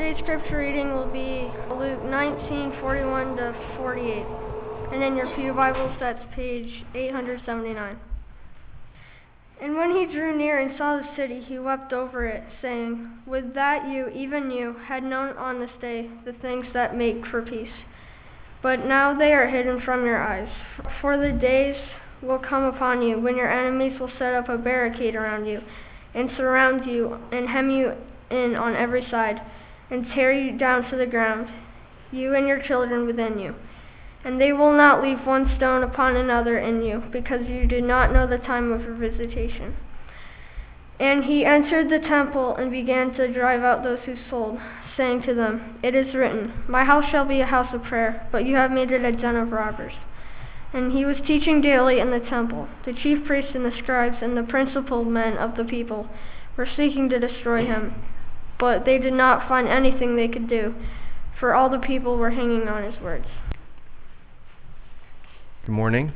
Today's scripture reading will be Luke 19:41 to 48. And in your Pew Bibles, that's page 879. And when he drew near and saw the city, he wept over it, saying, "Would that you, even you, had known on this day the things that make for peace. But now they are hidden from your eyes. For the days will come upon you when your enemies will set up a barricade around you, and surround you, and hem you in on every side, and tear you down to the ground, you and your children within you. And they will not leave one stone upon another in you, because you do not know the time of your visitation." And he entered the temple and began to drive out those who sold, saying to them, "It is written, 'My house shall be a house of prayer,' but you have made it a den of robbers." And he was teaching daily in the temple. The chief priests and the scribes and the principal men of the people were seeking to destroy him, but they did not find anything they could do, for all the people were hanging on his words. Good morning.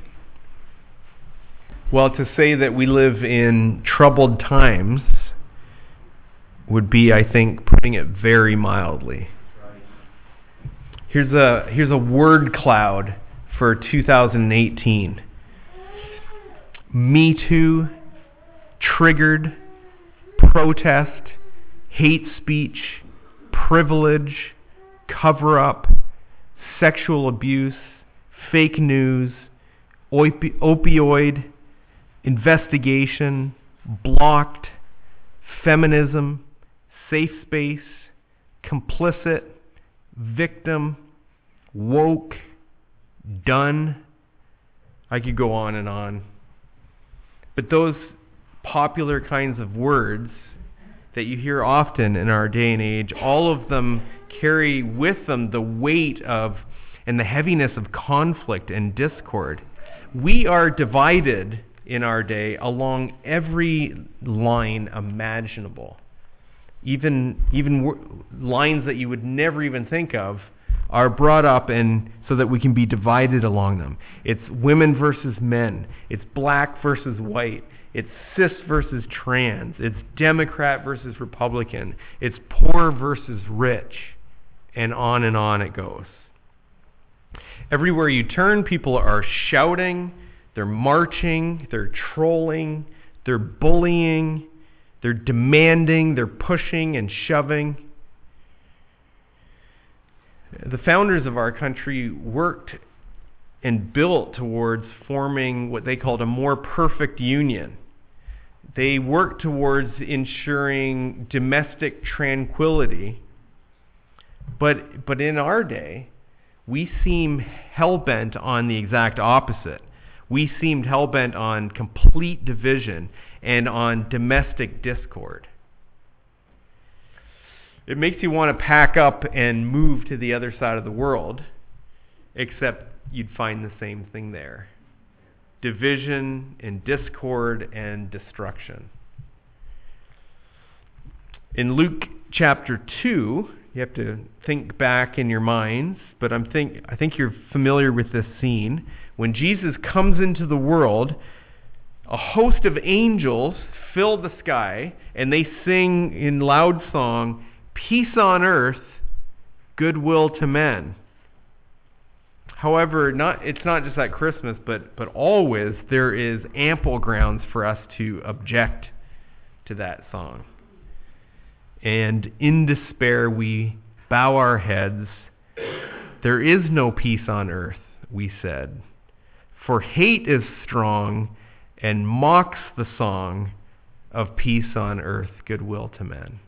Well, to say that we live in troubled times would be, I think, putting it very mildly. Here's a word cloud for 2018. Me Too, triggered, protest, hate speech, privilege, cover-up, sexual abuse, fake news, opioid, investigation, blocked, feminism, safe space, complicit, victim, woke, done. I could go on and on. But those popular kinds of words that you hear often in our day and age, all of them carry with them the weight of and the heaviness of conflict and discord. We are divided in our day along every line imaginable. Even lines that you would never even think of are brought up and so that we can be divided along them. It's women versus men. It's black versus white. It's cis versus trans. It's Democrat versus Republican. It's poor versus rich. And on it goes. Everywhere you turn, people are shouting, they're marching, they're trolling, they're bullying, they're demanding, they're pushing and shoving. The founders of our country worked and built towards forming what they called a more perfect union. They worked towards ensuring domestic tranquility. But in our day, we seem hell-bent on the exact opposite. We seemed hell-bent on complete division and on domestic discord. It makes you want to pack up and move to the other side of the world, except you'd find the same thing there. Division and discord and destruction. In Luke chapter 2, you have to think back in your minds, but I think you're familiar with this scene. When Jesus comes into the world, a host of angels fill the sky, and they sing in loud song, "Peace on earth, goodwill to men." However, it's not just at Christmas, but always there is ample grounds for us to object to that song. And in despair, we bow our heads. "There is no peace on earth," we said, "for hate is strong and mocks the song of peace on earth, goodwill to men."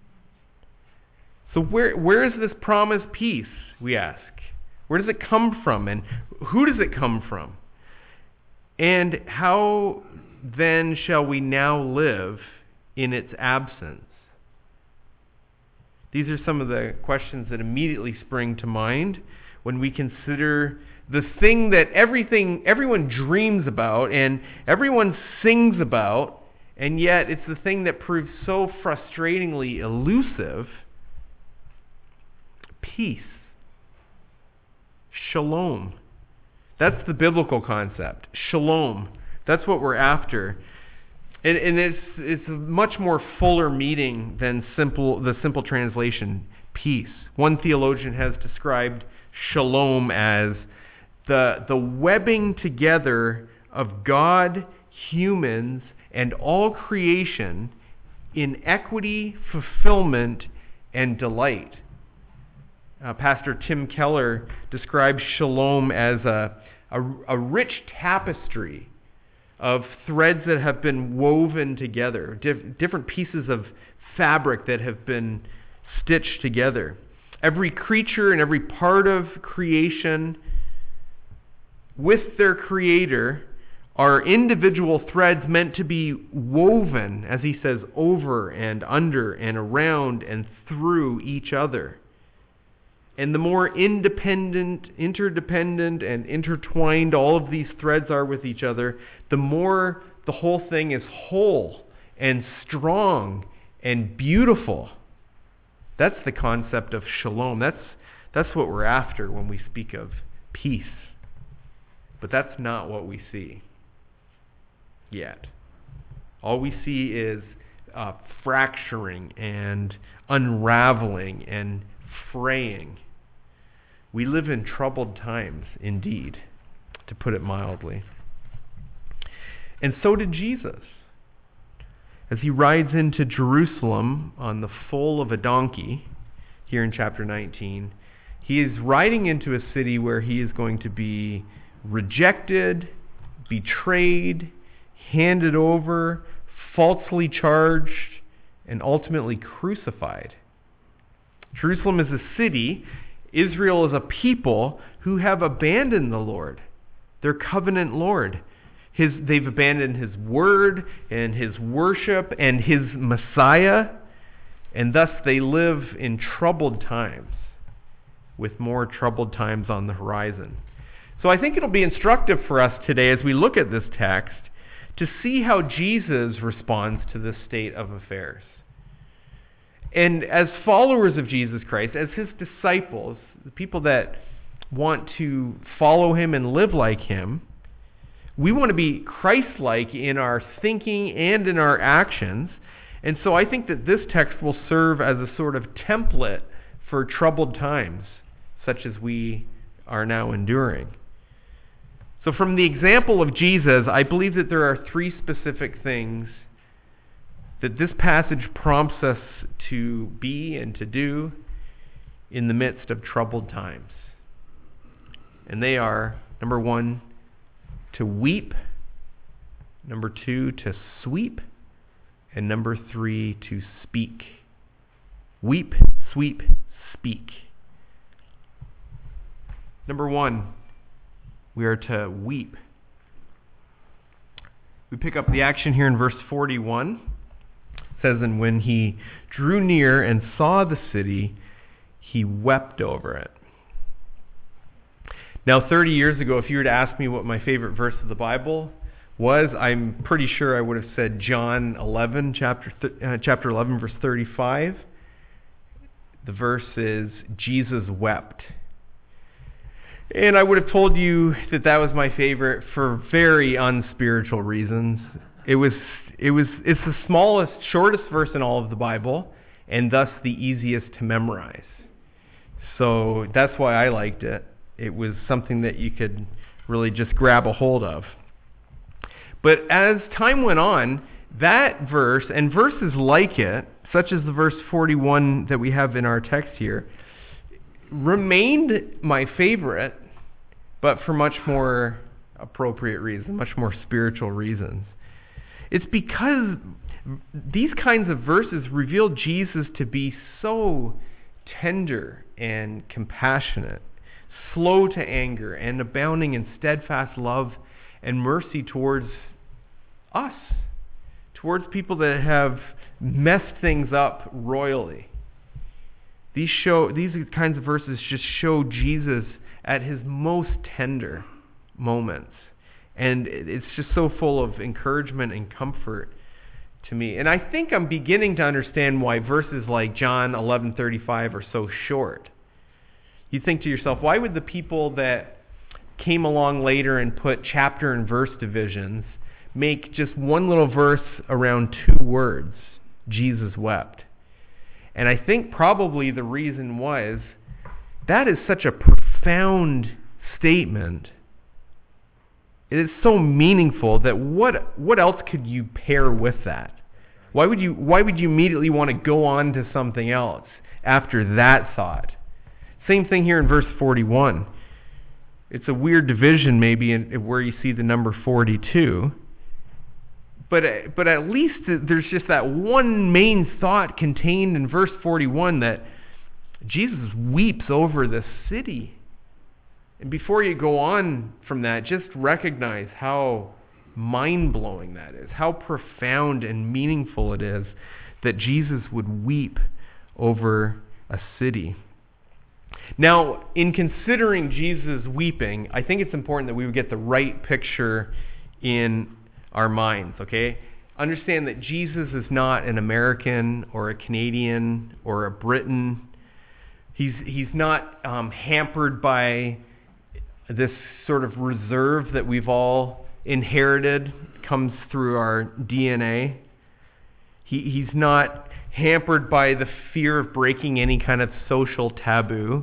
So where is this promised peace, we ask? Where does it come from, and who does it come from? And how then shall we now live in its absence? These are some of the questions that immediately spring to mind when we consider the thing that everyone dreams about and everyone sings about, and yet it's the thing that proves so frustratingly elusive: peace. Shalom. That's the biblical concept. Shalom. That's what we're after. And it's a much more fuller meaning than the simple translation, peace. One theologian has described shalom as the webbing together of God, humans, and all creation in equity, fulfillment, and delight. Pastor Tim Keller describes shalom as a rich tapestry of threads that have been woven together, different pieces of fabric that have been stitched together. Every creature and every part of creation with their Creator are individual threads meant to be woven, as he says, over and under and around and through each other. And the more independent, interdependent, and intertwined all of these threads are with each other, the more the whole thing is whole and strong and beautiful. That's the concept of shalom. That's what we're after when we speak of peace. But that's not what we see yet. All we see is fracturing and unraveling and fraying. We live in troubled times, indeed, to put it mildly. And so did Jesus. As he rides into Jerusalem on the foal of a donkey, here in chapter 19, he is riding into a city where he is going to be rejected, betrayed, handed over, falsely charged, and ultimately crucified. Jerusalem is a city. Israel is a people who have abandoned the Lord, their covenant Lord. They've abandoned His word and His worship and His Messiah, and thus they live in troubled times, with more troubled times on the horizon. So I think it'll be instructive for us today as we look at this text to see how Jesus responds to this state of affairs. And as followers of Jesus Christ, as His disciples, the people that want to follow Him and live like Him, we want to be Christ-like in our thinking and in our actions. And so I think that this text will serve as a sort of template for troubled times, such as we are now enduring. So from the example of Jesus, I believe that there are three specific things that this passage prompts us to be and to do in the midst of troubled times. And they are, number one, to weep, number two, to sweep, and number three, to speak. Weep, sweep, speak. Number one, we are to weep. We pick up the action here in verse 41. It says, "And when he drew near and saw the city, he wept over it." Now, 30 years ago, if you were to ask me what my favorite verse of the Bible was, I'm pretty sure I would have said John 11, chapter 11, verse 35. The verse is, "Jesus wept." And I would have told you that that was my favorite for very unspiritual reasons. It's the smallest, shortest verse in all of the Bible, and thus the easiest to memorize. So that's why I liked it. It was something that you could really just grab a hold of. But as time went on, that verse and verses like it, such as the verse 41 that we have in our text here, remained my favorite, but for much more appropriate reasons, much more spiritual reasons. It's because these kinds of verses reveal Jesus to be so tender and compassionate, slow to anger, and abounding in steadfast love and mercy towards us, towards people that have messed things up royally. These kinds of verses just show Jesus at His most tender moments. And it's just so full of encouragement and comfort to me. And I think I'm beginning to understand why verses like John 11:35 are so short. You think to yourself, why would the people that came along later and put chapter and verse divisions make just one little verse around two words, Jesus wept? And I think probably the reason was that is such a profound statement. It is so meaningful that what else could you pair with that? Why would you immediately want to go on to something else after that thought? Same thing here in verse 41. It's a weird division maybe where you see the number 42. But at least there's just that one main thought contained in verse 41 that Jesus weeps over this city. And before you go on from that, just recognize how mind-blowing that is, how profound and meaningful it is that Jesus would weep over a city. Now, in considering Jesus weeping, I think it's important that we would get the right picture in our minds, okay? Understand that Jesus is not an American or a Canadian or a Briton. He's not hampered by this sort of reserve that we've all inherited, comes through our DNA. He's not hampered by the fear of breaking any kind of social taboo.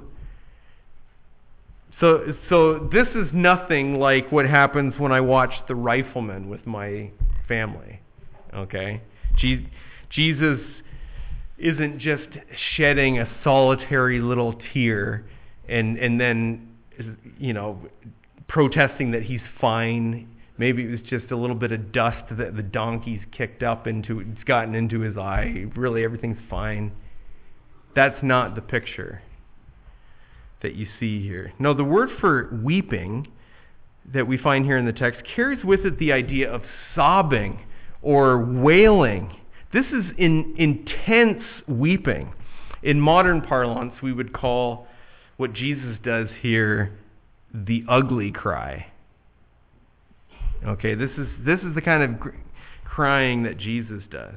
So this is nothing like what happens when I watch The Rifleman with my family. Okay? Jesus isn't just shedding a solitary little tear and then, protesting that he's fine. Maybe it was just a little bit of dust that the donkey's kicked up into, it's gotten into his eye. Really, everything's fine. That's not the picture that you see here. No, the word for weeping that we find here in the text carries with it the idea of sobbing or wailing. This is intense weeping. In modern parlance, we would call what Jesus does here the ugly cry. Okay, this is the kind of crying that Jesus does.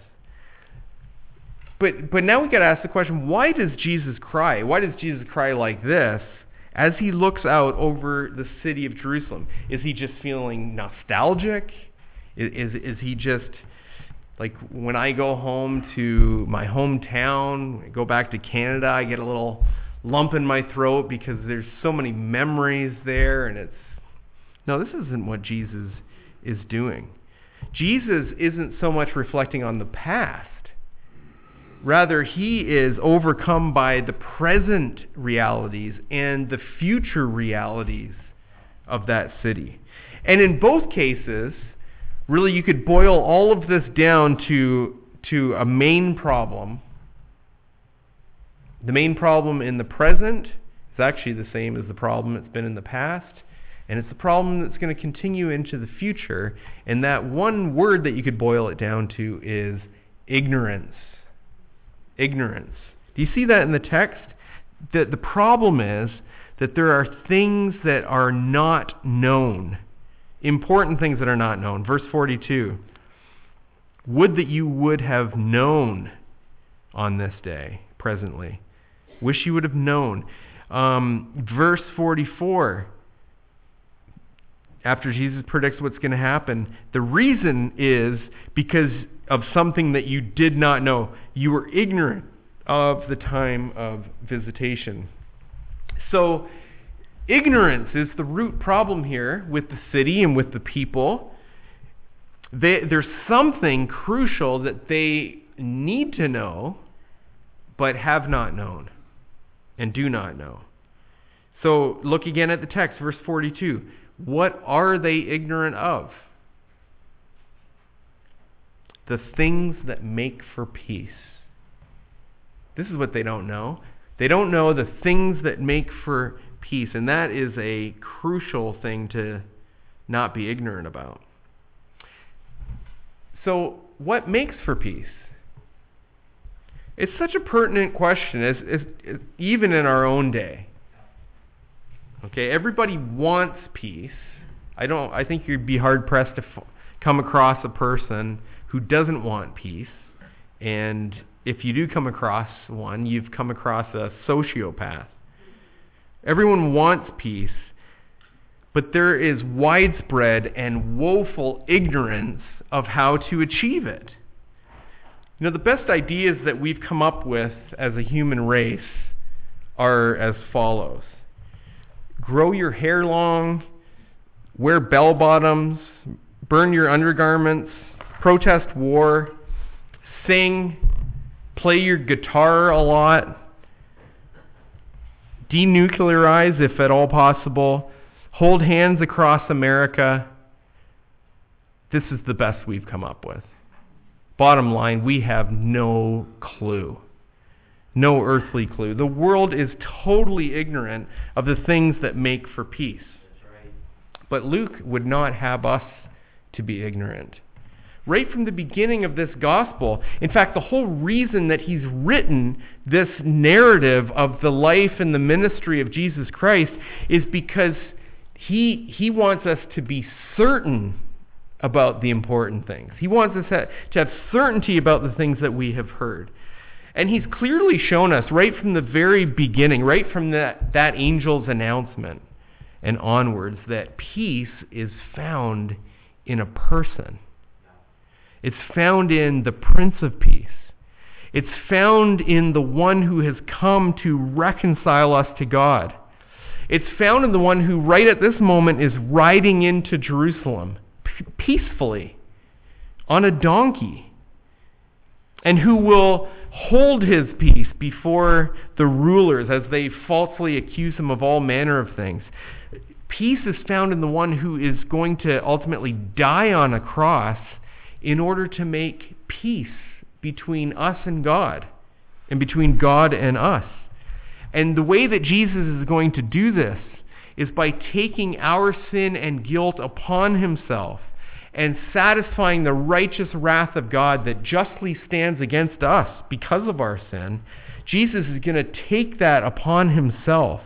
But now we got to ask the question, why does Jesus cry? Why does Jesus cry like this as he looks out over the city of Jerusalem? Is he just feeling nostalgic? Is he just like, when I go home to my hometown, I go back to Canada, I get a little lump in my throat because there's so many memories there, and no, this isn't what Jesus is doing. Jesus isn't so much reflecting on the past. Rather, he is overcome by the present realities and the future realities of that city. And in both cases, really you could boil all of this down to a main problem. The main problem in the present is actually the same as the problem that's been in the past. And it's the problem that's going to continue into the future. And that one word that you could boil it down to is ignorance. Ignorance. Do you see that in the text? That the problem is that there are things that are not known. Important things that are not known. Verse 42. Would that you would have known on this day, presently. Wish you would have known. Verse 44. After Jesus predicts what's going to happen, the reason is because of something that you did not know. You were ignorant of the time of visitation. So, ignorance is the root problem here with the city and with the people. There's something crucial that they need to know, but have not known and do not know. So, look again at the text, verse 42. What are they ignorant of? The things that make for peace. This is what they don't know. They don't know the things that make for peace, and that is a crucial thing to not be ignorant about. So, what makes for peace? It's such a pertinent question, as even in our own day. Okay, everybody wants peace. I think you'd be hard pressed to come across a person who doesn't want peace. And if you do come across one, you've come across a sociopath. Everyone wants peace, but there is widespread and woeful ignorance of how to achieve it. The best ideas that we've come up with as a human race are as follows. Grow your hair long, wear bell bottoms, burn your undergarments, protest war, sing, play your guitar a lot, denuclearize if at all possible, hold hands across America. This is the best we've come up with. Bottom line, we have no clue. No earthly clue. The world is totally ignorant of the things that make for peace. That's right. But Luke would not have us to be ignorant. Right from the beginning of this gospel, in fact, the whole reason that he's written this narrative of the life and the ministry of Jesus Christ is because he wants us to be certain about the important things. He wants us to have certainty about the things that we have heard. And he's clearly shown us right from the very beginning, right from that angel's announcement and onwards, that peace is found in a person. It's found in the Prince of Peace. It's found in the one who has come to reconcile us to God. It's found in the one who right at this moment is riding into Jerusalem peacefully on a donkey, and who will hold his peace before the rulers as they falsely accuse him of all manner of things. Peace is found in the one who is going to ultimately die on a cross in order to make peace between us and God, and between God and us. And the way that Jesus is going to do this is by taking our sin and guilt upon himself and satisfying the righteous wrath of God that justly stands against us because of our sin. Jesus is going to take that upon himself,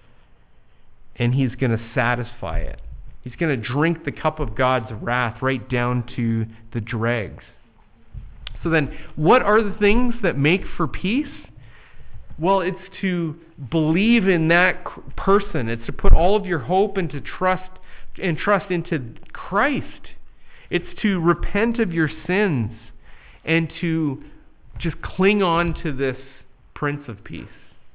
and he's going to satisfy it. He's going to drink the cup of God's wrath right down to the dregs. So then, what are the things that make for peace? Well, it's to believe in that person. It's to put all of your hope and trust into Christ. It's to repent of your sins and to just cling on to this Prince of Peace.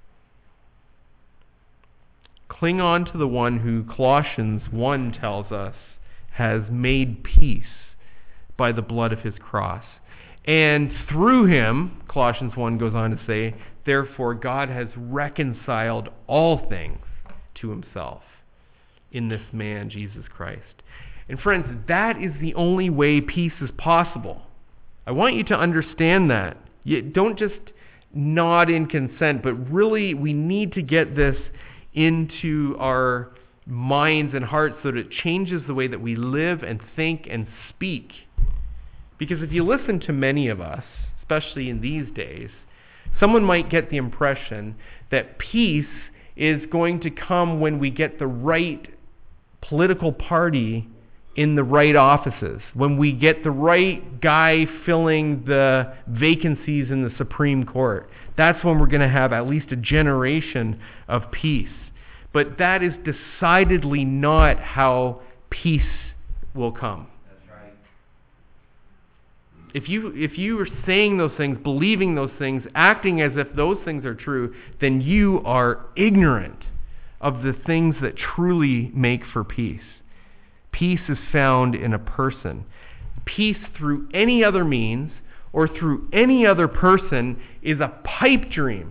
Cling on to the one who Colossians 1 tells us has made peace by the blood of his cross. And through him, Colossians 1 goes on to say, therefore God has reconciled all things to himself in this man, Jesus Christ. And friends, that is the only way peace is possible. I want you to understand that. You don't just nod in consent, but really we need to get this into our minds and hearts so that it changes the way that we live and think and speak. Because if you listen to many of us, especially in these days, someone might get the impression that peace is going to come when we get the right political party in the right offices, when we get the right guy filling the vacancies in the Supreme Court. That's when we're going to have at least a generation of peace. But that is decidedly not how peace will come. That's right. If you are saying those things, believing those things, acting as if those things are true, then you are ignorant of the things that truly make for peace. Peace is found in a person. Peace through any other means or through any other person is a pipe dream.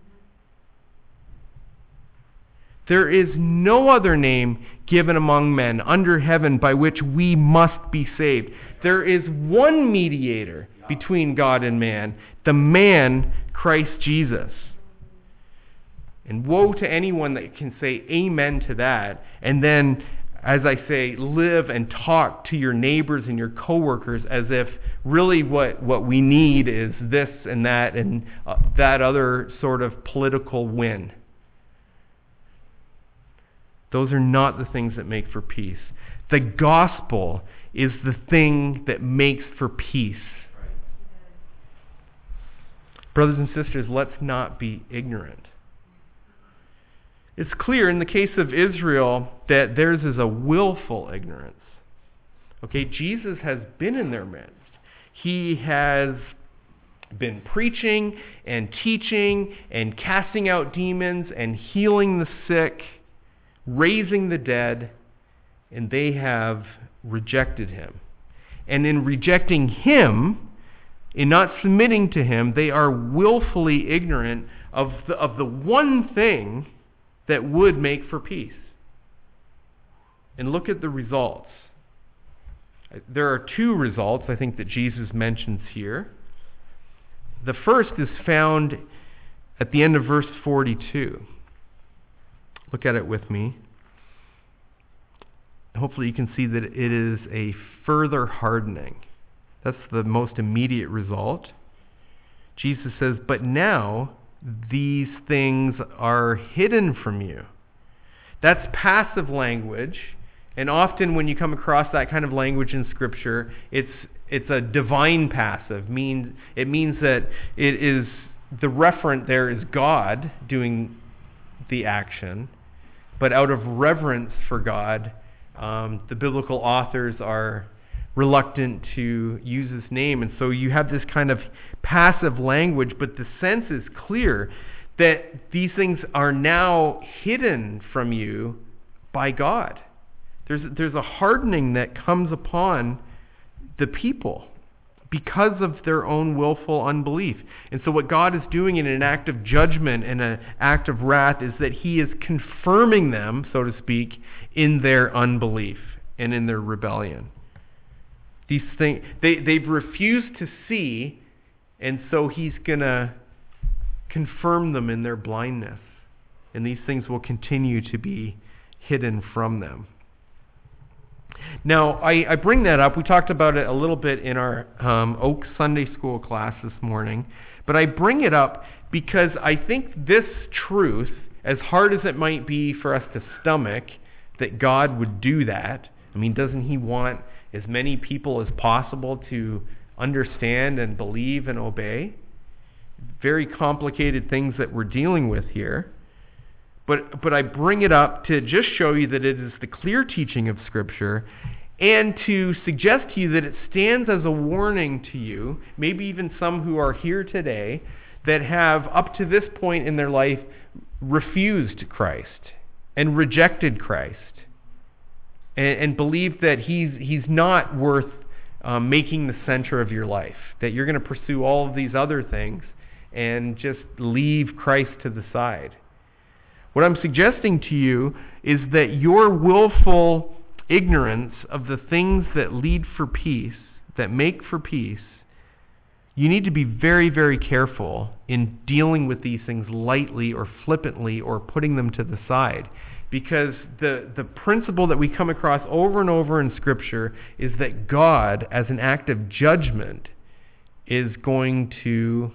There is no other name given among men under heaven by which we must be saved. There is one mediator between God and man, the man Christ Jesus. And woe to anyone that can say amen to that, and then, as I say, live and talk to your neighbors and your coworkers as if really what we need is this and that other sort of political win. Those are not the things that make for peace. The gospel is the thing that makes for peace. Right. Brothers and sisters, let's not be ignorant. It's clear in the case of Israel that theirs is a willful ignorance. Okay, Jesus has been in their midst. He has been preaching and teaching and casting out demons and healing the sick, raising the dead, and they have rejected him. And in rejecting him, in not submitting to him, they are willfully ignorant of the one thing that would make for peace. And look at the results. There are two results I think that Jesus mentions here. The first is found at the end of verse 42. Look at it with me. Hopefully you can see that it is a further hardening. That's the most immediate result. Jesus says, "But now these things are hidden from you." That's passive language. And often when you come across that kind of language in Scripture, it's a divine passive. It means that it is the referent there is God doing the action, but out of reverence for God, the biblical authors are reluctant to use his name. And so you have this kind of passive language, but the sense is clear that these things are now hidden from you by God. There's a hardening that comes upon the people because of their own willful unbelief. And so what God is doing in an act of judgment and an act of wrath is that he is confirming them, so to speak, in their unbelief and in their rebellion. These things, they've refused to see, and so he's going to confirm them in their blindness. And these things will continue to be hidden from them. Now, I bring that up. We talked about it a little bit in our Oak Sunday School class this morning. But I bring it up because I think this truth, as hard as it might be for us to stomach, that God would do that. I mean, doesn't he want as many people as possible to understand and believe and obey? Very complicated things that we're dealing with here. But I bring it up to just show you that it is the clear teaching of Scripture and to suggest to you that it stands as a warning to you, maybe even some who are here today, that have up to this point in their life refused Christ and rejected Christ and believed that he's not worth making the center of your life, that you're going to pursue all of these other things and just leave Christ to the side. What I'm suggesting to you is that your willful ignorance of the things that lead for peace, that make for peace, you need to be very, very careful in dealing with these things lightly or flippantly or putting them to the side. Because the principle that we come across over and over in Scripture is that God, as an act of judgment, is going to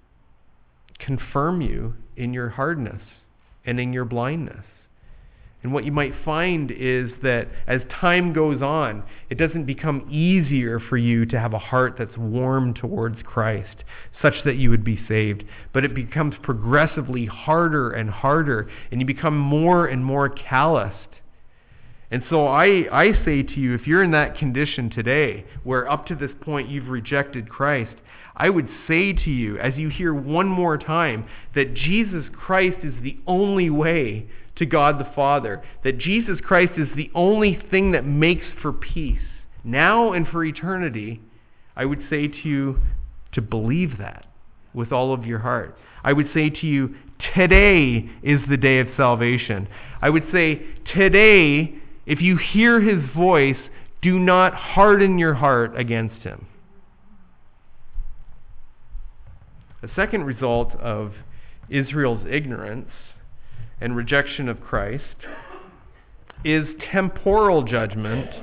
confirm you in your hardness and in your blindness. And what you might find is that as time goes on, it doesn't become easier for you to have a heart that's warm towards Christ, such that you would be saved. But it becomes progressively harder and harder, and you become more and more calloused. And so I say to you, if you're in that condition today, where up to this point you've rejected Christ, I would say to you, as you hear one more time, that Jesus Christ is the only way to God the Father, that Jesus Christ is the only thing that makes for peace, now and for eternity. I would say to you to believe that with all of your heart. I would say to you, today is the day of salvation. I would say, today, if you hear his voice, do not harden your heart against him. The second result of Israel's ignorance and rejection of Christ is temporal judgment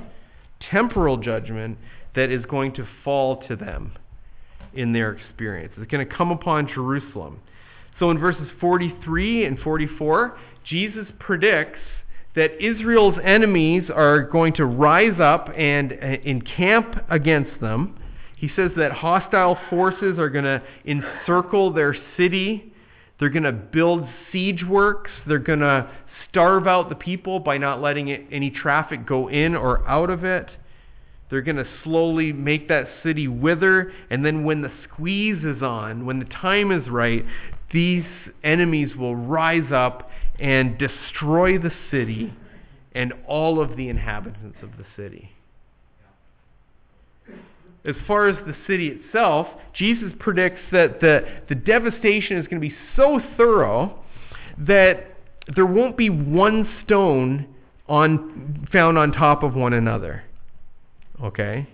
that is going to fall to them in their experience. It's going to come upon Jerusalem. So in verses 43 and 44, Jesus predicts that Israel's enemies are going to rise up and encamp against them. He says that hostile forces are going to encircle their city. They're going to build siege works. They're going to starve out the people by not letting any traffic go in or out of it. They're going to slowly make that city wither, and then when the squeeze is on, when the time is right, these enemies will rise up and destroy the city and all of the inhabitants of the city. As far as the city itself, Jesus predicts that the devastation is going to be so thorough that there won't be one stone found on top of one another. Okay?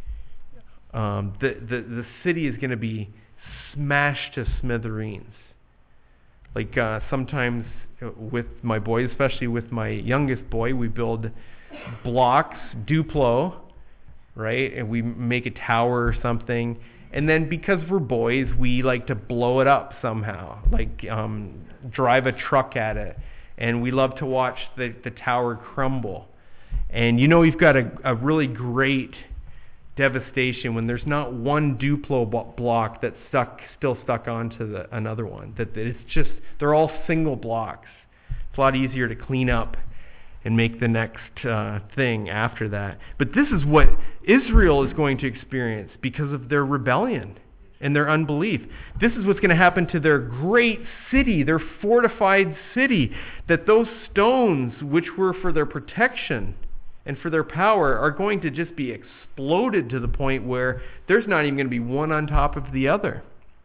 The city is going to be smashed to smithereens. Like sometimes with my boys, especially with my youngest boy, we build blocks, Duplo, right? And we make a tower or something. And then because we're boys, we like to blow it up somehow, like drive a truck at it. And we love to watch the tower crumble. And you know we've got a really great devastation when there's not one Duplo block that's still stuck onto another one. That it's just, they're all single blocks. It's a lot easier to clean up and make the next thing after that. But this is what Israel is going to experience because of their rebellion and their unbelief. This is what's going to happen to their great city, their fortified city, that those stones which were for their protection and for their power are going to just be exploded to the point where there's not even going to be one on top of the other.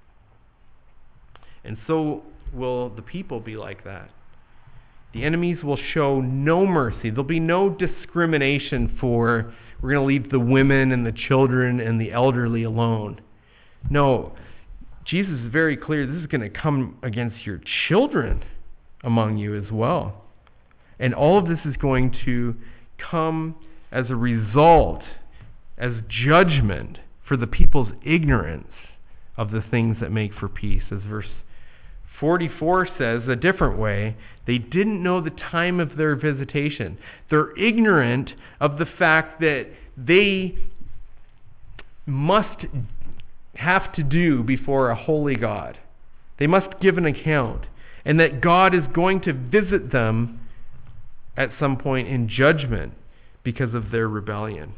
And so will the people be like that. The enemies will show no mercy. There'll be no discrimination for, we're going to leave the women and the children and the elderly alone. No, Jesus is very clear, this is going to come against your children among you as well. And all of this is going to come as a result, as judgment for the people's ignorance of the things that make for peace. As verse 44 says a different way, they didn't know the time of their visitation. They're ignorant of the fact that they must have to do before a holy God. They must give an account, and that God is going to visit them at some point in judgment because of their rebellion.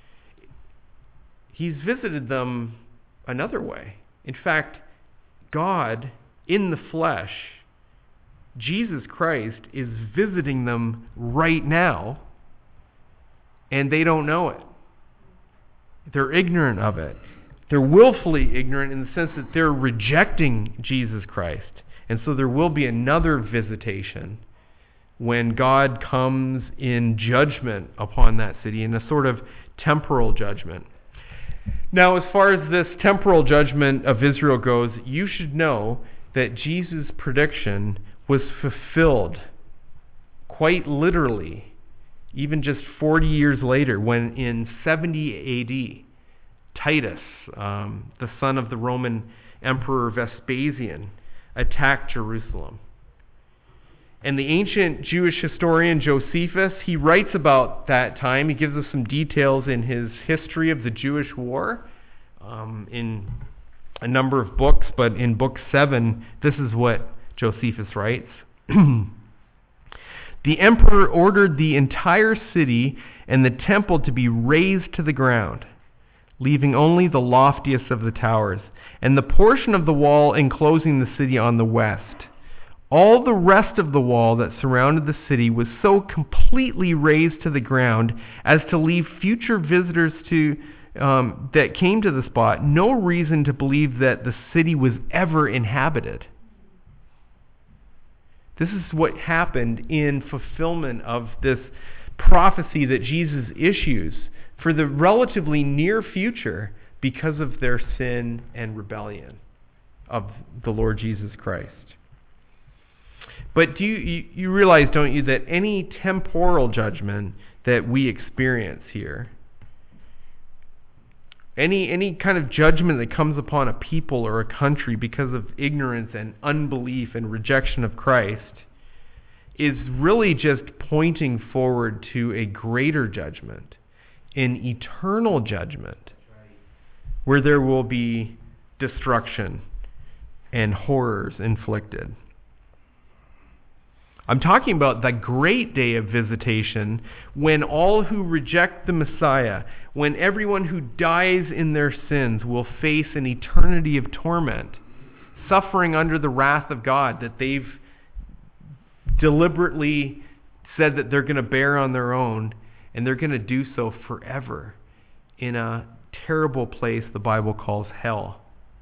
He's visited them another way. In fact, God in the flesh, Jesus Christ, is visiting them right now, and they don't know it. They're ignorant of it. They're willfully ignorant in the sense that they're rejecting Jesus Christ. And so there will be another visitation when God comes in judgment upon that city, in a sort of temporal judgment. Now, as far as this temporal judgment of Israel goes, you should know that Jesus' prediction was fulfilled quite literally, even just 40 years later, when in 70 A.D., Titus, the son of the Roman Emperor Vespasian, attacked Jerusalem. And the ancient Jewish historian Josephus, he writes about that time. He gives us some details in his history of the Jewish war in a number of books, but in book 7, this is what Josephus writes. The emperor ordered the entire city and the temple to be razed to the ground, leaving only the loftiest of the towers, and the portion of the wall enclosing the city on the west. All the rest of the wall that surrounded the city was so completely razed to the ground as to leave future visitors that came to the spot no reason to believe that the city was ever inhabited. This is what happened in fulfillment of this prophecy that Jesus issues for the relatively near future because of their sin and rebellion of the Lord Jesus Christ. But do you realize, don't you, that any temporal judgment that we experience here, any kind of judgment that comes upon a people or a country because of ignorance and unbelief and rejection of Christ, is really just pointing forward to a greater judgment, an eternal judgment, where there will be destruction and horrors inflicted. I'm talking about the great day of visitation, when all who reject the Messiah, when everyone who dies in their sins will face an eternity of torment, suffering under the wrath of God that they've deliberately said that they're going to bear on their own, and they're going to do so forever in a terrible place the Bible calls hell.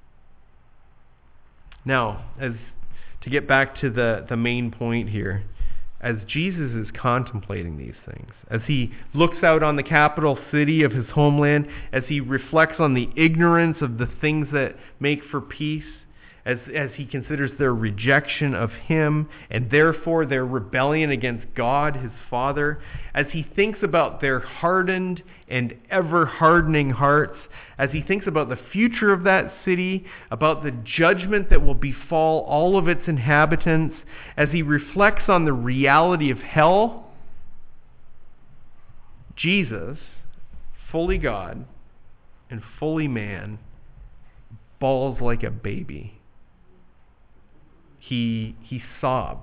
Now, to get back to the main point here, as Jesus is contemplating these things, as he looks out on the capital city of his homeland, as he reflects on the ignorance of the things that make for peace, as he considers their rejection of him and therefore their rebellion against God, his Father, as he thinks about their hardened and ever-hardening hearts, as he thinks about the future of that city, about the judgment that will befall all of its inhabitants, as he reflects on the reality of hell, Jesus, fully God and fully man, bawls like a baby. He sobs.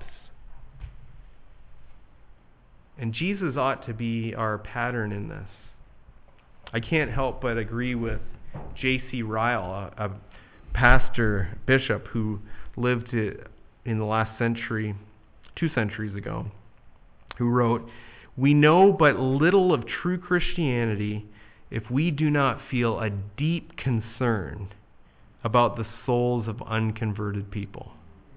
And Jesus ought to be our pattern in this. I can't help but agree with J.C. Ryle, a pastor, bishop, who lived in the last century, 2 centuries ago, who wrote, "We know but little of true Christianity if we do not feel a deep concern about the souls of unconverted people."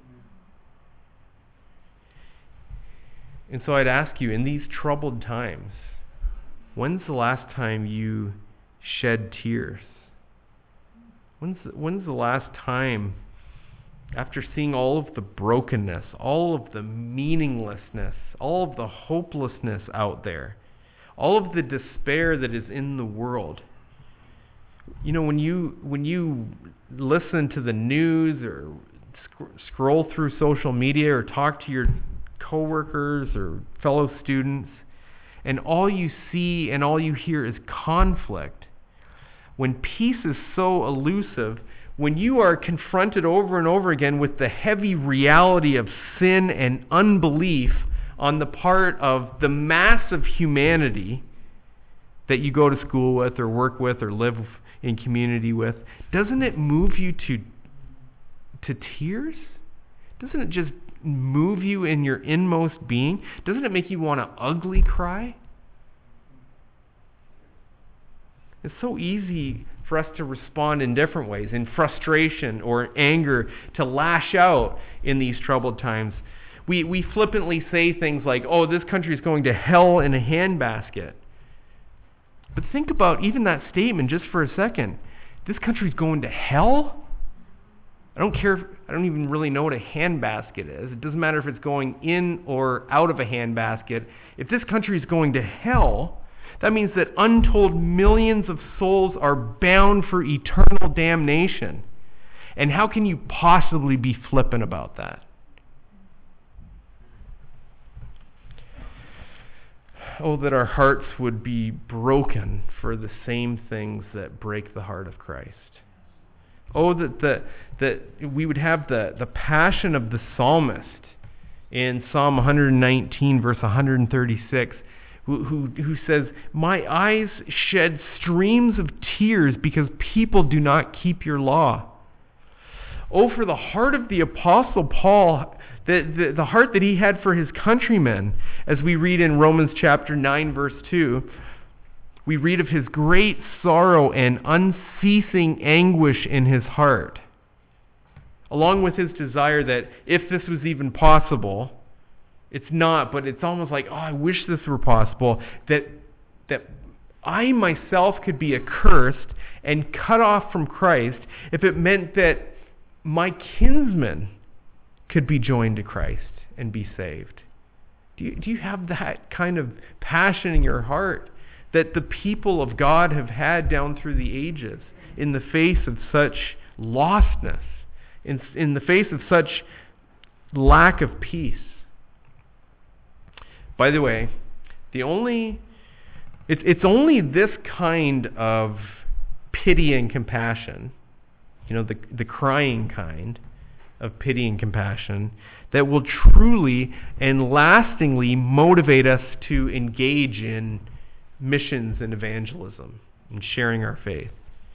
And so I'd ask you, in these troubled times, when's the last time you shed tears? When's the last time, after seeing all of the brokenness, all of the meaninglessness, all of the hopelessness out there, all of the despair that is in the world, when you listen to the news or scroll through social media or talk to your coworkers or fellow students, and all you see and all you hear is conflict, when peace is so elusive, when you are confronted over and over again with the heavy reality of sin and unbelief on the part of the mass of humanity that you go to school with or work with or live in community with, doesn't it move you to tears? Doesn't it just move you in your inmost being? Doesn't it make you want to ugly cry? It's so easy for us to respond in different ways, in frustration or anger, to lash out in these troubled times. We flippantly say things like, "Oh, this country is going to hell in a handbasket." But think about even that statement just for a second. This country's going to hell? I don't even really know what a handbasket is. It doesn't matter if it's going in or out of a handbasket. If this country is going to hell, that means that untold millions of souls are bound for eternal damnation. And how can you possibly be flippant about that? Oh, that our hearts would be broken for the same things that break the heart of Christ. Oh, that we would have the passion of the psalmist in Psalm 119, verse 136, who says, "My eyes shed streams of tears because people do not keep your law." Oh, for the heart of the Apostle Paul, the heart that he had for his countrymen, as we read in Romans chapter 9, verse 2. We read of his great sorrow and unceasing anguish in his heart, along with his desire that if this was even possible, it's not, but it's almost like, oh, I wish this were possible, that I myself could be accursed and cut off from Christ if it meant that my kinsmen could be joined to Christ and be saved. Do you have that kind of passion in your heart that the people of God have had down through the ages in the face of such lostness, in the face of such lack of peace? By the way, it's only this kind of pity and compassion, the crying kind, of pity and compassion that will truly and lastingly motivate us to engage in missions and evangelism and sharing our faith.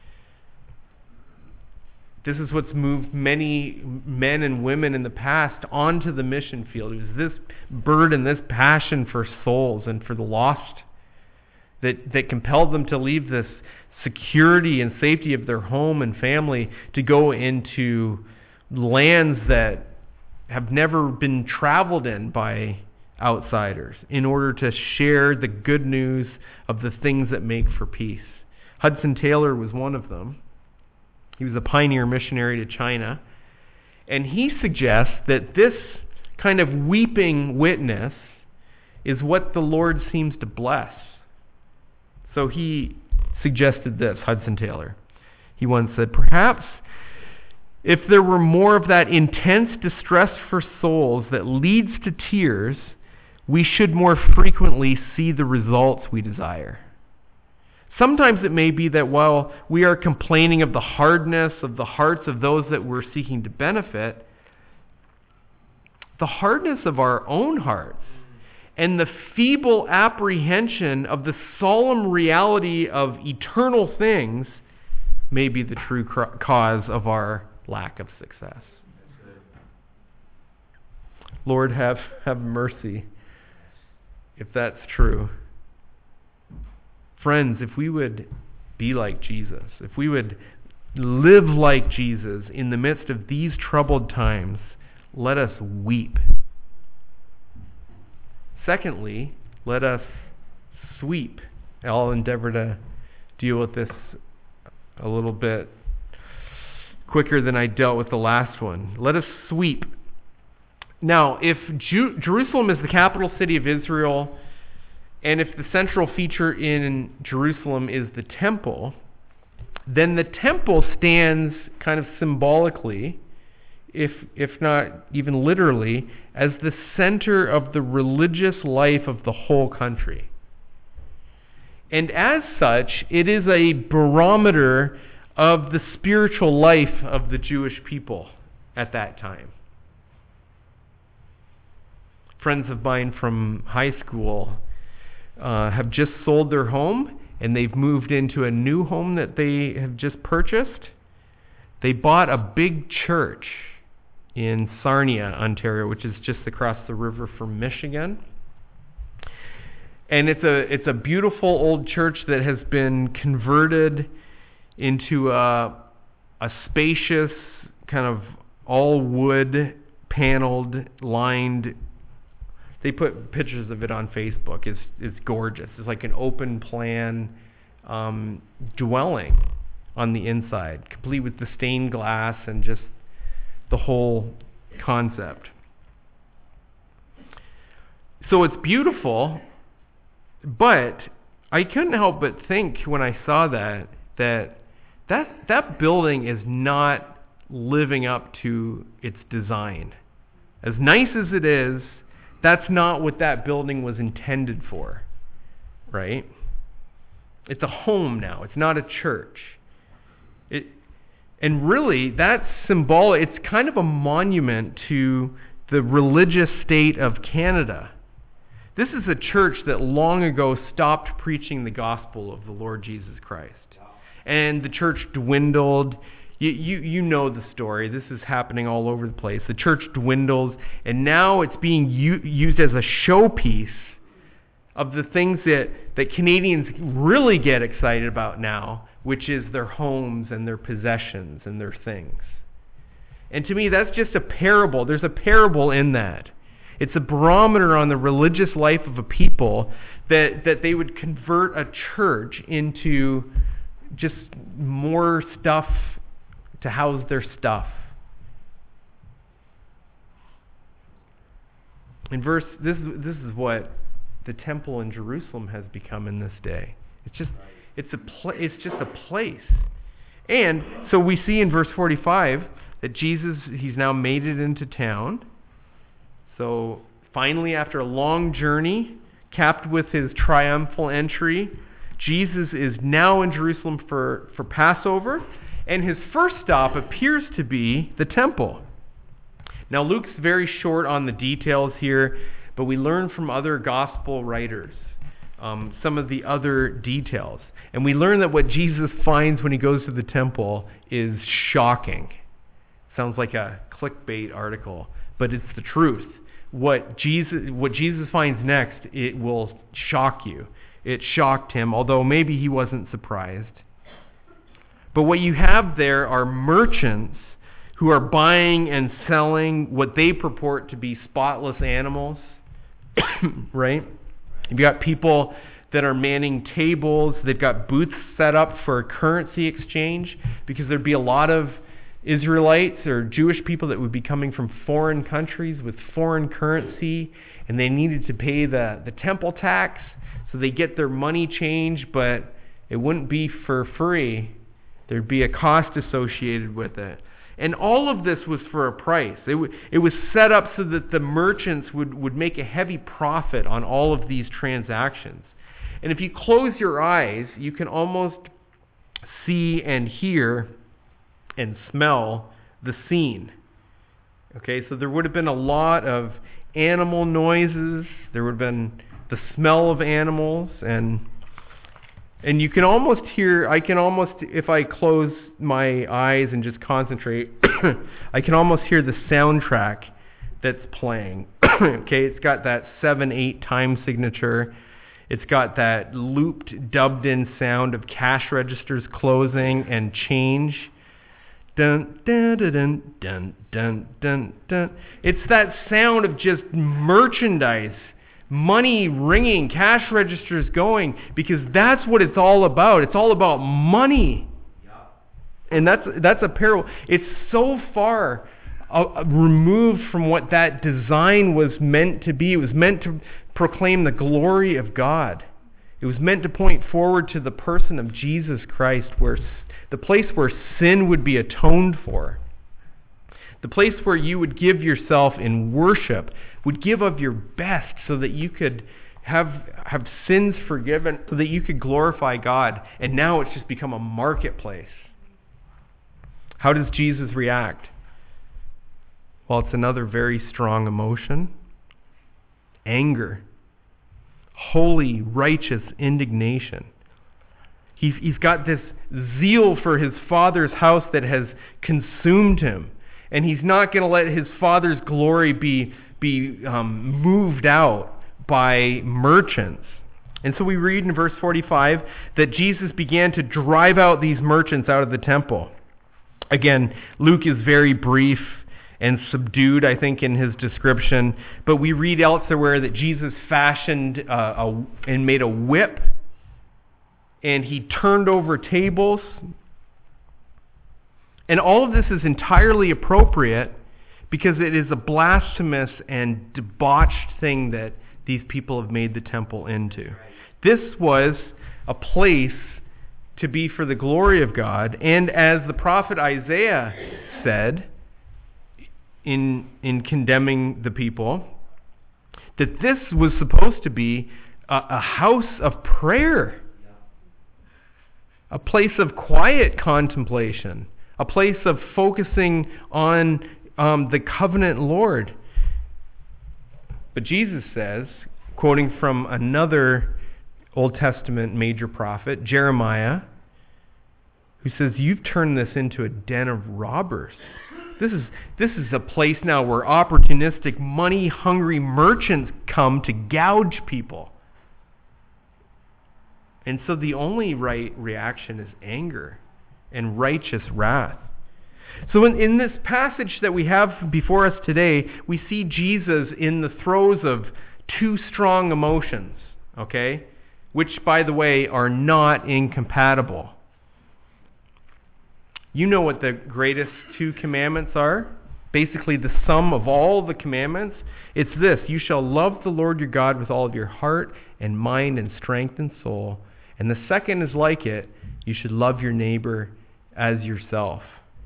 This is what's moved many men and women in the past onto the mission field. It was this burden, this passion for souls and for the lost that compelled them to leave this security and safety of their home and family to go into lands that have never been traveled in by outsiders in order to share the good news of the things that make for peace. Hudson Taylor was one of them. He was a pioneer missionary to China. And he suggests that this kind of weeping witness is what the Lord seems to bless. So he suggested this, Hudson Taylor. He once said, "Perhaps if there were more of that intense distress for souls that leads to tears, we should more frequently see the results we desire. Sometimes it may be that while we are complaining of the hardness of the hearts of those that we're seeking to benefit, the hardness of our own hearts and the feeble apprehension of the solemn reality of eternal things may be the true cause of our lack of success." Lord, have mercy if that's true. Friends, if we would be like Jesus, if we would live like Jesus in the midst of these troubled times, let us weep. Secondly, let us sweep. I'll endeavor to deal with this a little bit quicker than I dealt with the last one. Let us sweep. Now, if Jerusalem is the capital city of Israel, and if the central feature in Jerusalem is the temple, then the temple stands kind of symbolically, if not even literally, as the center of the religious life of the whole country. And as such, it is a barometer of the spiritual life of the Jewish people at that time. Friends of mine from high school have just sold their home, and they've moved into a new home that they have just purchased. They bought a big church in Sarnia, Ontario, which is just across the river from Michigan. And it's a beautiful old church that has been converted into a spacious kind of all wood paneled lined. They put pictures of it on Facebook. It's gorgeous. It's like an open plan dwelling on the inside, complete with the stained glass and just the whole concept. So it's beautiful, but I couldn't help but think when I saw that building is not living up to its design. As nice as it is, that's not what that building was intended for, right? It's a home now. It's not a church. And really, that's symbolic. It's kind of a monument to the religious state of Canada. This is a church that long ago stopped preaching the gospel of the Lord Jesus Christ. And the church dwindled. You know the story. This is happening all over the place. The church dwindles, and now it's being used as a showpiece of the things that Canadians really get excited about now, which is their homes and their possessions and their things. And to me, that's just a parable. There's a parable in that. It's a barometer on the religious life of a people that they would convert a church into just more stuff to house their stuff. In this is what the temple in Jerusalem has become in this day. It's just a place. And so we see in verse 45 that Jesus, he's now made it into town. So finally, after a long journey, capped with his triumphal entry, Jesus is now in Jerusalem for Passover. And his first stop appears to be the temple. Now, Luke's very short on the details here, but we learn from other gospel writers some of the other details. And we learn that what Jesus finds when he goes to the temple is shocking. Sounds like a clickbait article, but it's the truth. What Jesus finds next, it will shock you. It shocked him, although maybe he wasn't surprised. But what you have there are merchants who are buying and selling what they purport to be spotless animals, right? You've got people that are manning tables. They've got booths set up for currency exchange because there'd be a lot of Israelites or Jewish people that would be coming from foreign countries with foreign currency, and they needed to pay the temple tax, so they get their money changed, but it wouldn't be for free. There'd be a cost associated with it. And all of this was for a price. It was set up so that the merchants would make a heavy profit on all of these transactions. And if you close your eyes, you can almost see and hear and smell the scene. Okay, so there would have been a lot of animal noises. There would have been the smell of animals, and you can almost hear, if I close my eyes and just concentrate, I can almost hear the soundtrack that's playing. Okay, it's got that 7/8 time signature. It's got that looped, dubbed-in sound of cash registers closing and change. Dun, dun, dun, dun, dun, dun, dun, dun. It's that sound of just merchandise, money ringing, cash registers going, because that's what it's all about. It's all about money. And that's a parable. It's so far removed from what that design was meant to be. It was meant to proclaim the glory of God. It was meant to point forward to the person of Jesus Christ, where the place where sin would be atoned for. The place where you would give yourself in worship, would give of your best so that you could have sins forgiven, so that you could glorify God. And now it's just become a marketplace. How does Jesus react? Well, it's another very strong emotion. Anger. Holy, righteous indignation. He's got this zeal for his Father's house that has consumed him. And he's not going to let his Father's glory be moved out by merchants. And so we read in verse 45 that Jesus began to drive out these merchants out of the temple. Again, Luke is very brief and subdued, I think, in his description. But we read elsewhere that Jesus fashioned and made a whip, and he turned over tables. And all of this is entirely appropriate because it is a blasphemous and debauched thing that these people have made the temple into. This was a place to be for the glory of God. And as the prophet Isaiah said in condemning the people, that this was supposed to be a house of prayer, a place of quiet contemplation, a place of focusing on the covenant Lord. But Jesus says, quoting from another Old Testament major prophet, Jeremiah, who says, "You've turned this into a den of robbers." This is a place now where opportunistic, money-hungry merchants come to gouge people. And so the only right reaction is anger and righteous wrath. So in this passage that we have before us today, we see Jesus in the throes of two strong emotions, okay? Which, by the way, are not incompatible. You know what the greatest two commandments are? Basically the sum of all the commandments. It's this: you shall love the Lord your God with all of your heart and mind and strength and soul. And the second is like it: you should love your neighbor as yourself.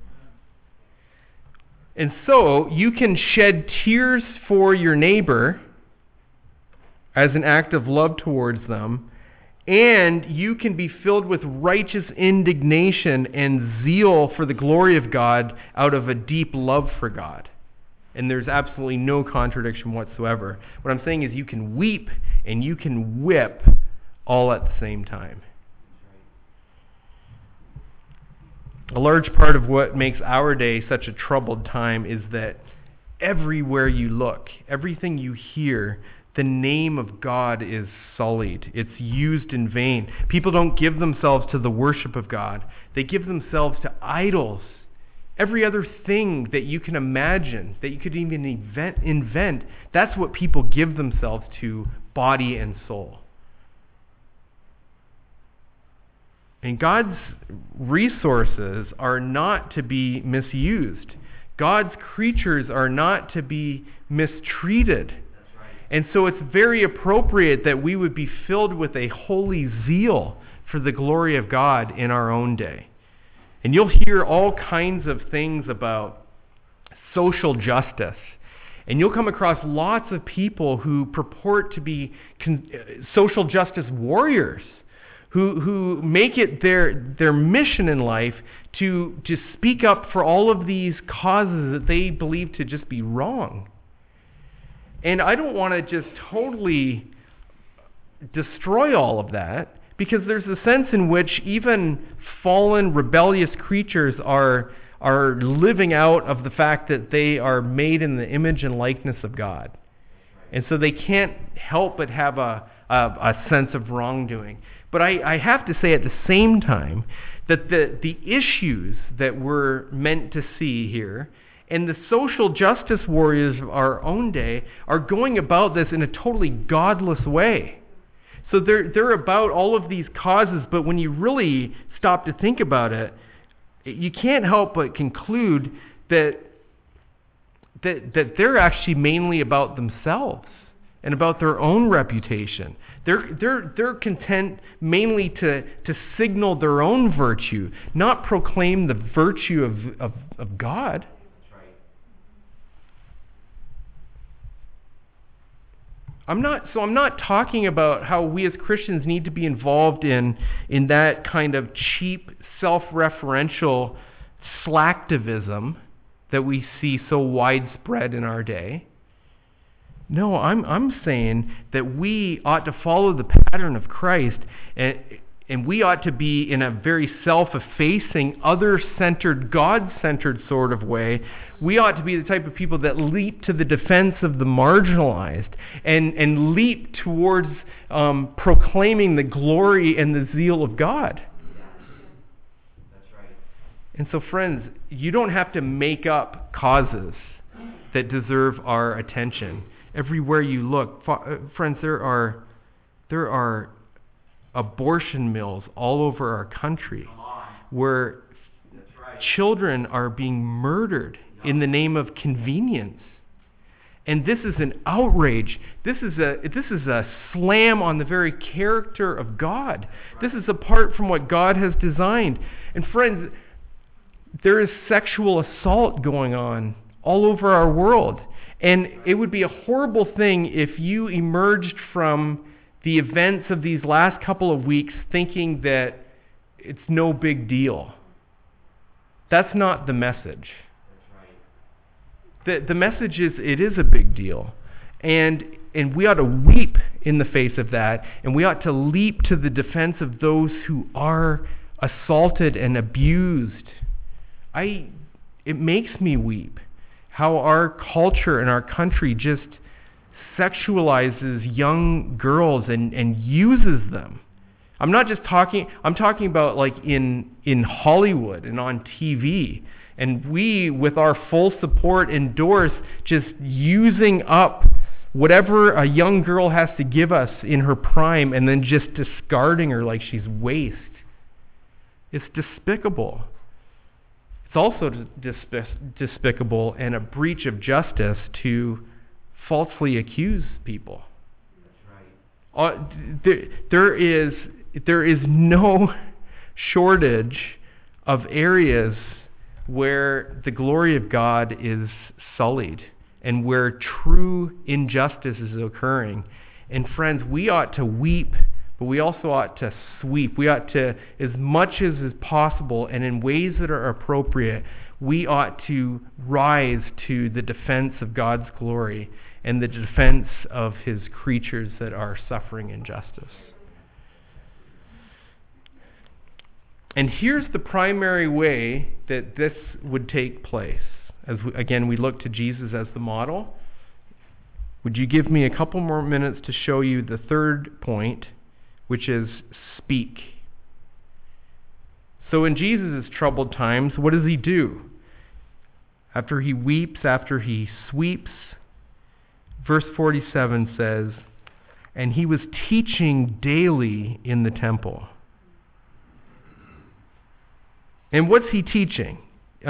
And so you can shed tears for your neighbor as an act of love towards them, and you can be filled with righteous indignation and zeal for the glory of God out of a deep love for God. And there's absolutely no contradiction whatsoever. What I'm saying is you can weep and you can whip all at the same time. A large part of what makes our day such a troubled time is that everywhere you look, everything you hear, the name of God is sullied. It's used in vain. People don't give themselves to the worship of God. They give themselves to idols. Every other thing that you can imagine, that you could even invent, that's what people give themselves to, body and soul. And God's resources are not to be misused. God's creatures are not to be mistreated. And so it's very appropriate that we would be filled with a holy zeal for the glory of God in our own day. And you'll hear all kinds of things about social justice. And you'll come across lots of people who purport to be social justice warriors, who make it their mission in life to speak up for all of these causes that they believe to just be wrong. And I don't want to just totally destroy all of that, because there's a sense in which even fallen, rebellious creatures are living out of the fact that they are made in the image and likeness of God. And so they can't help but have a sense of wrongdoing. But I have to say at the same time that the issues that we're meant to see here and the social justice warriors of our own day are going about this in a totally godless way. So they're about all of these causes, but when you really stop to think about it, you can't help but conclude that they're actually mainly about themselves and about their own reputation. They're content mainly to signal their own virtue, not proclaim the virtue of God. I'm not talking about how we as Christians need to be involved in that kind of cheap, self-referential slacktivism that we see so widespread in our day. No, I'm saying that we ought to follow the pattern of Christ, and we ought to be in a very self-effacing, other-centered, God-centered sort of way. We ought to be the type of people that leap to the defense of the marginalized and leap towards proclaiming the glory and the zeal of God. That's right. And so, friends, you don't have to make up causes that deserve our attention. Everywhere you look, friends, there are abortion mills all over our country where children are being murdered in the name of convenience. And this is an outrage. This is a slam on the very character of God. This is apart from what God has designed. And friends, there is sexual assault going on all over our world. And it would be a horrible thing if you emerged from the events of these last couple of weeks thinking that it's no big deal. That's not the message. The message is it is a big deal. And we ought to weep in the face of that, and we ought to leap to the defense of those who are assaulted and abused. It makes me weep how our culture and our country just sexualizes young girls and uses them. I'm talking about like in Hollywood and on TV. And we, with our full support, endorse just using up whatever a young girl has to give us in her prime and then just discarding her like she's waste. It's despicable. It's also despicable and a breach of justice to falsely accuse people. That's right. There is no shortage of areas where the glory of God is sullied and where true injustice is occurring. And friends, we ought to weep, but we also ought to sweep. We ought to, as much as is possible and in ways that are appropriate, we ought to rise to the defense of God's glory and the defense of his creatures that are suffering injustice. And here's the primary way that this would take place. As we look to Jesus as the model. Would you give me a couple more minutes to show you the third point, which is speak. So in Jesus' troubled times, what does he do? After he weeps, after he sweeps, verse 47 says, and he was teaching daily in the temple. And what's he teaching?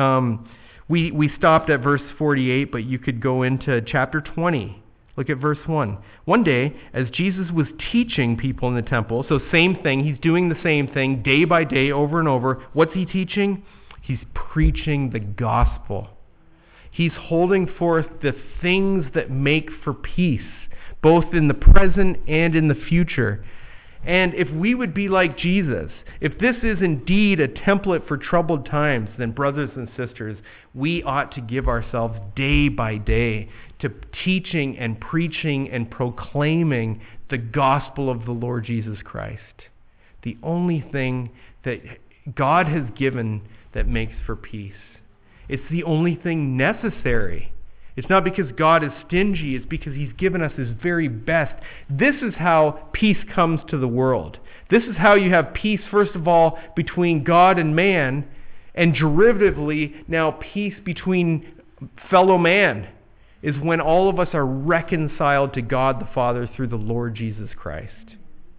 We stopped at verse 48, but you could go into chapter 20. Look at verse 1. One day, as Jesus was teaching people in the temple, so same thing, he's doing the same thing day by day, over and over. What's he teaching? He's preaching the gospel. He's holding forth the things that make for peace, both in the present and in the future. And if we would be like Jesus, if this is indeed a template for troubled times, then brothers and sisters, we ought to give ourselves day by day to teaching and preaching and proclaiming the gospel of the Lord Jesus Christ. The only thing that God has given that makes for peace. It's the only thing necessary. It's not because God is stingy, it's because he's given us his very best. This is how peace comes to the world. This is how you have peace, first of all, between God and man, and derivatively, now peace between fellow man, is when all of us are reconciled to God the Father through the Lord Jesus Christ.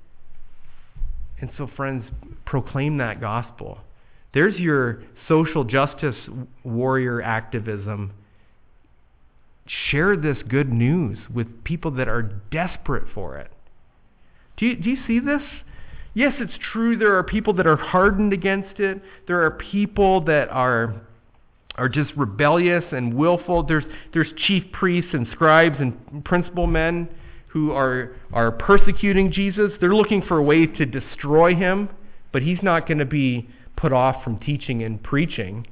And so, friends, proclaim that gospel. There's your social justice warrior activism. Share this good news with people that are desperate for it. Do you see this? Yes, it's true there are people that are hardened against it. There are people that are just rebellious and willful. There's chief priests and scribes and principal men who are persecuting Jesus. They're looking for a way to destroy him, but he's not going to be put off from teaching and preaching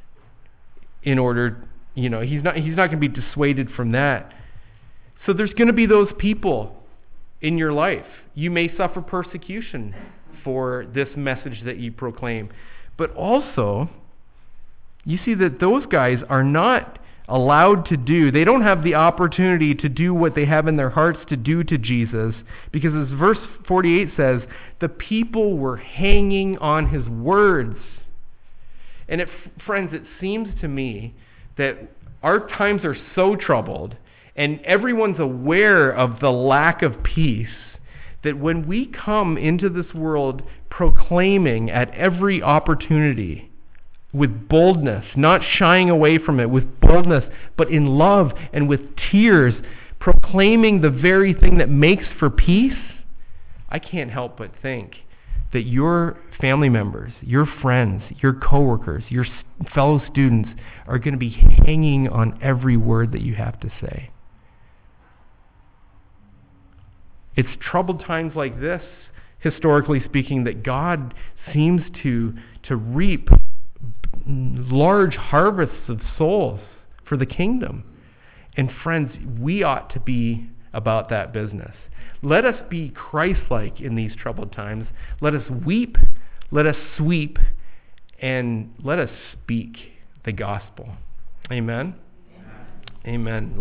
in order, he's not going to be dissuaded from that. So there's going to be those people in your life. You may suffer persecution for this message that you proclaim. But also, you see that those guys are not allowed to do. They don't have the opportunity to do what they have in their hearts to do to Jesus, because as verse 48 says, the people were hanging on his words. And friends, it seems to me that our times are so troubled and everyone's aware of the lack of peace that when we come into this world proclaiming at every opportunity with boldness, not shying away from it, with boldness, but in love and with tears, proclaiming the very thing that makes for peace, I can't help but think that your family members, your friends, your coworkers, your fellow students are going to be hanging on every word that you have to say. It's troubled times like this, historically speaking, that God seems to reap large harvests of souls for the kingdom. And friends, we ought to be about that business. Let us be Christ-like in these troubled times. Let us weep, let us sweep, and let us speak the gospel. Amen? Amen.